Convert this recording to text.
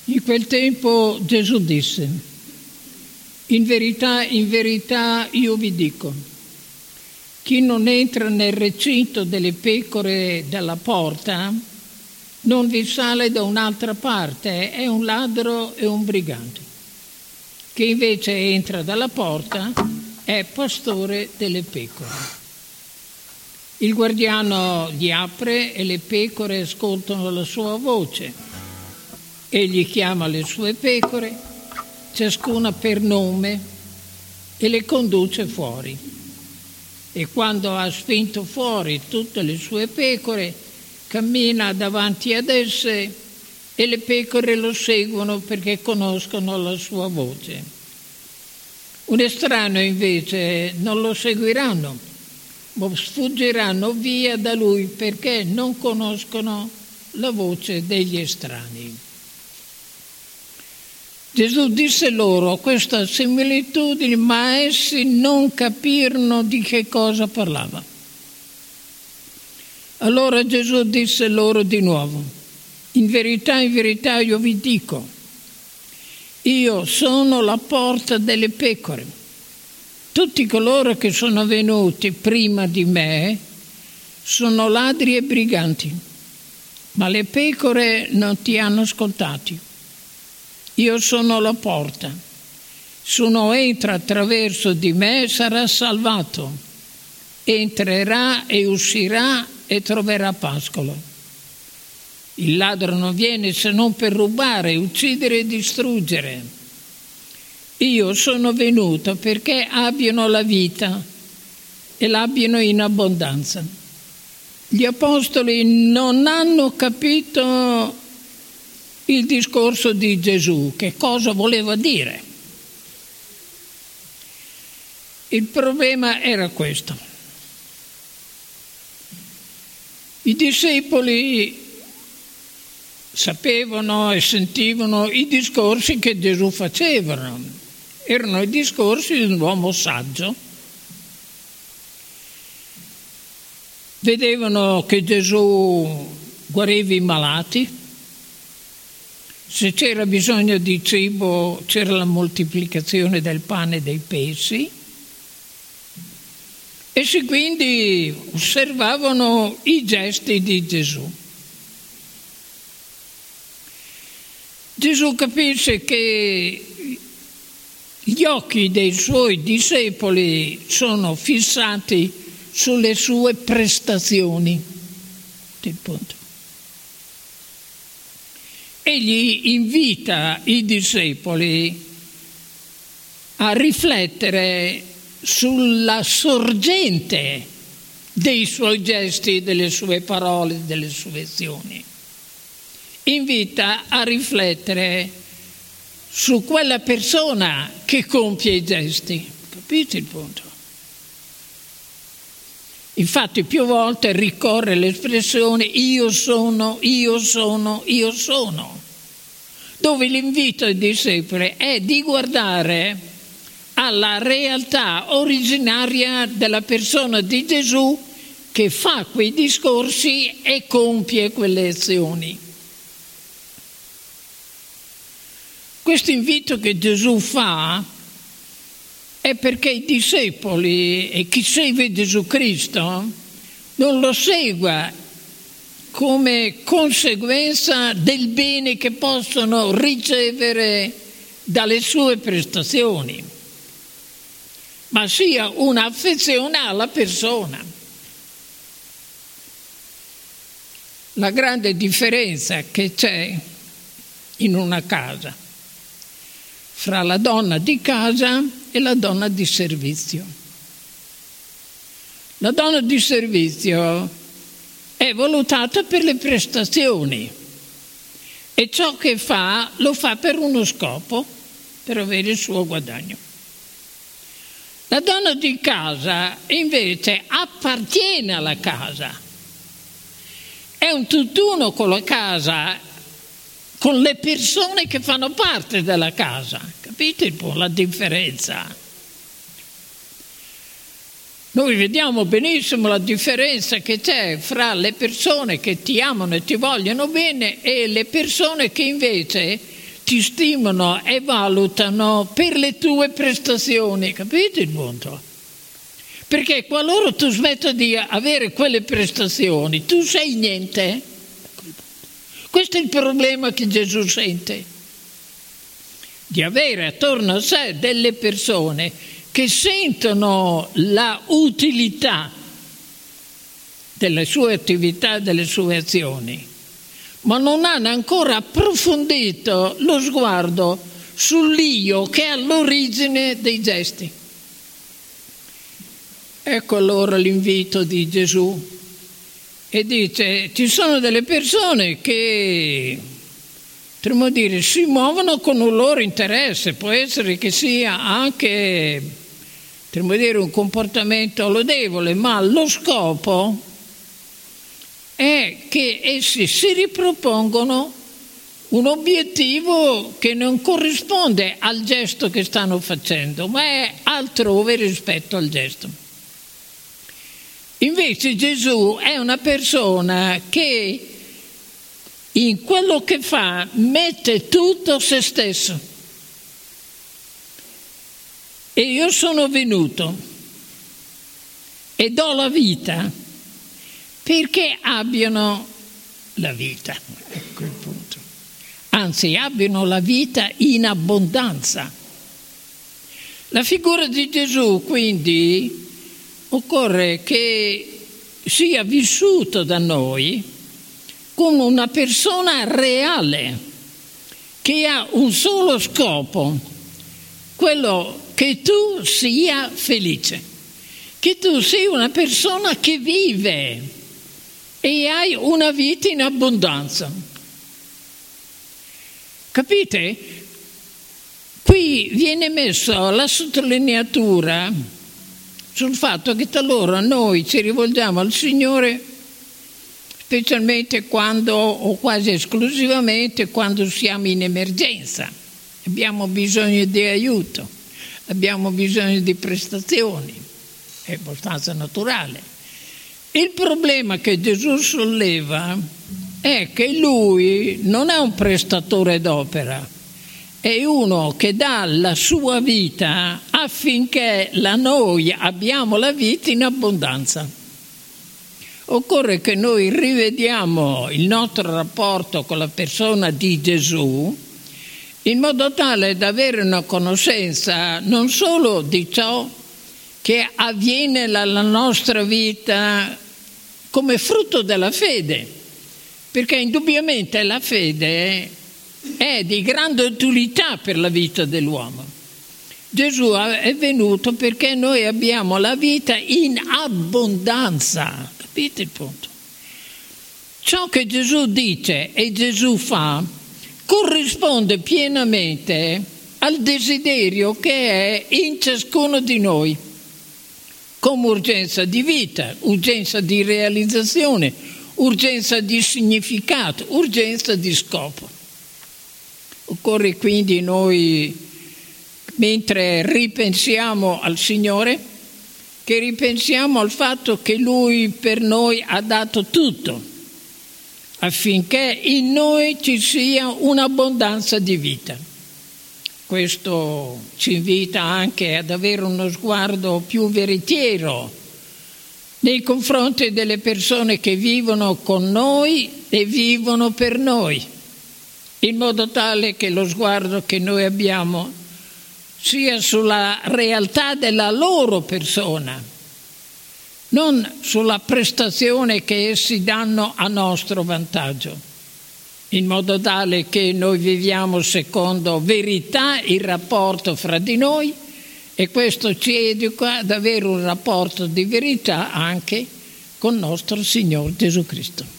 In quel tempo Gesù disse: in verità, io vi dico, chi non entra nel recinto delle pecore dalla porta non vi sale da un'altra parte, è un ladro e un brigante. Chi invece entra dalla porta è pastore delle pecore. Il guardiano gli apre e le pecore ascoltano la sua voce. Egli chiama le sue pecore, ciascuna per nome, e le conduce fuori. E quando ha spinto fuori tutte le sue pecore, cammina davanti ad esse e le pecore lo seguono perché conoscono la sua voce. Un estraneo invece non lo seguiranno, ma sfuggiranno via da lui perché non conoscono la voce degli estranei. Gesù disse loro questa similitudine, ma essi non capirono di che cosa parlava. Allora Gesù disse loro di nuovo: in verità io vi dico, io sono la porta delle pecore. Tutti coloro che sono venuti prima di me sono ladri e briganti, ma le pecore non ti hanno ascoltati. Io sono la porta. Se uno entra attraverso di me sarà salvato. Entrerà e uscirà e troverà pascolo. Il ladro non viene se non per rubare, uccidere e distruggere. Io sono venuto perché abbiano la vita e l'abbiano in abbondanza. Gli apostoli non hanno capito il discorso di Gesù, che cosa voleva dire. Il problema era questo. I discepoli sapevano e sentivano i discorsi che Gesù faceva. Erano i discorsi di un uomo saggio. Vedevano che Gesù guariva i malati. Se c'era bisogno di cibo, c'era la moltiplicazione del pane e dei pesci. Essi quindi osservavano i gesti di Gesù. Gesù capisce che gli occhi dei suoi discepoli sono fissati sulle sue prestazioni. Il punto. Egli invita i discepoli a riflettere sulla sorgente dei suoi gesti, delle sue parole, delle sue azioni. Invita a riflettere su quella persona che compie i gesti. Capite il punto? Infatti più volte ricorre l'espressione io sono, dove l'invito ai discepoli è di guardare alla realtà originaria della persona di Gesù che fa quei discorsi e compie quelle azioni. Questo invito che Gesù fa è perché i discepoli e chi segue Gesù Cristo non lo segua come conseguenza del bene che possono ricevere dalle sue prestazioni, ma sia un'affezione alla persona. La grande differenza che c'è in una casa fra la donna di casa e la donna di servizio. La donna di servizio è valutata per le prestazioni e ciò che fa lo fa per uno scopo, per avere il suo guadagno. La donna di casa invece appartiene alla casa, è un tutt'uno con la casa, con le persone che fanno parte della casa. Capite la differenza? Noi vediamo benissimo la differenza che c'è fra le persone che ti amano e ti vogliono bene e le persone che invece ti stimano e valutano per le tue prestazioni, capite il punto? Perché qualora tu smetta di avere quelle prestazioni, tu sei niente. Questo è il problema che Gesù sente, di avere attorno a sé delle persone che sentono la utilità delle sue attività, delle sue azioni, ma non hanno ancora approfondito lo sguardo sull'io che è all'origine dei gesti. Ecco allora l'invito di Gesù e dice: ci sono delle persone che, potremmo dire, si muovono con un loro interesse, può essere che sia anche, potremmo dire, un comportamento lodevole, ma lo scopo è che essi si ripropongono un obiettivo che non corrisponde al gesto che stanno facendo, ma è altrove rispetto al gesto. Invece Gesù è una persona che in quello che fa mette tutto se stesso. E io sono venuto e do la vita perché abbiano la vita. Ecco il punto. Anzi, abbiano la vita in abbondanza. La figura di Gesù, quindi, occorre che sia vissuto da noi come una persona reale che ha un solo scopo, quello che tu sia felice, che tu sia una persona che vive e hai una vita in abbondanza. Capite? Qui viene messa la sottolineatura sul fatto che talora noi ci rivolgiamo al Signore, specialmente quando, o quasi esclusivamente, quando siamo in emergenza. Abbiamo bisogno di aiuto, abbiamo bisogno di prestazioni, è abbastanza naturale. Il problema che Gesù solleva è che Lui non è un prestatore d'opera, è uno che dà la sua vita affinché noi abbiamo la vita in abbondanza. Occorre che noi rivediamo il nostro rapporto con la persona di Gesù in modo tale da avere una conoscenza non solo di ciò che avviene nella nostra vita come frutto della fede, perché indubbiamente la fede è di grande utilità per la vita dell'uomo. Gesù è venuto perché noi abbiamo la vita in abbondanza, capite il punto? Ciò che Gesù dice e Gesù fa corrisponde pienamente al desiderio che è in ciascuno di noi, come urgenza di vita, urgenza di realizzazione, urgenza di significato, urgenza di scopo. Occorre quindi noi, mentre ripensiamo al Signore, che ripensiamo al fatto che Lui per noi ha dato tutto, affinché in noi ci sia un'abbondanza di vita. Questo ci invita anche ad avere uno sguardo più veritiero nei confronti delle persone che vivono con noi e vivono per noi, in modo tale che lo sguardo che noi abbiamo sia sulla realtà della loro persona, non sulla prestazione che essi danno a nostro vantaggio, in modo tale che noi viviamo secondo verità il rapporto fra di noi, e questo ci educa ad avere un rapporto di verità anche con nostro Signore Gesù Cristo.